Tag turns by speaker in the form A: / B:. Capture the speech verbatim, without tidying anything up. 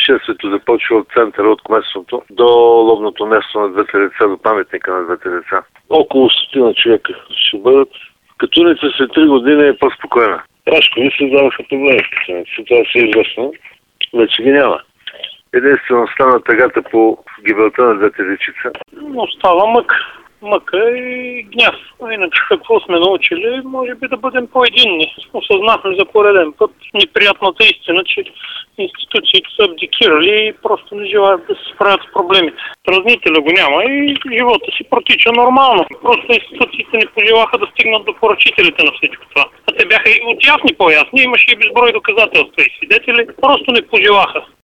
A: Шествието започва от центъра, от кметството, до лобното място на двете деца, до паметника на двете деца. Около стотина човека ще бъдат. Катуница след три години е по-спокойна. Рашкови се даваха проблеми в Катуница, това си е известно. Вече ги няма. Единствено стана тъгата по гибелта на двете дечица.
B: Остава мък. Мъка и гняв. Иначе какво сме научили, може би да бъдем по-единни. Осъзнахме за пореден път неприятната истина, че институциите са абдикирали и просто не желаят да се справят с проблемите. Разнителя го няма и живота си протича нормално. Просто институциите не пожелаха да стигнат до поръчителите на всичко това. А те бяха и от ясни по-ясни, имаше и безброй доказателства и свидетели, просто не пожелаха.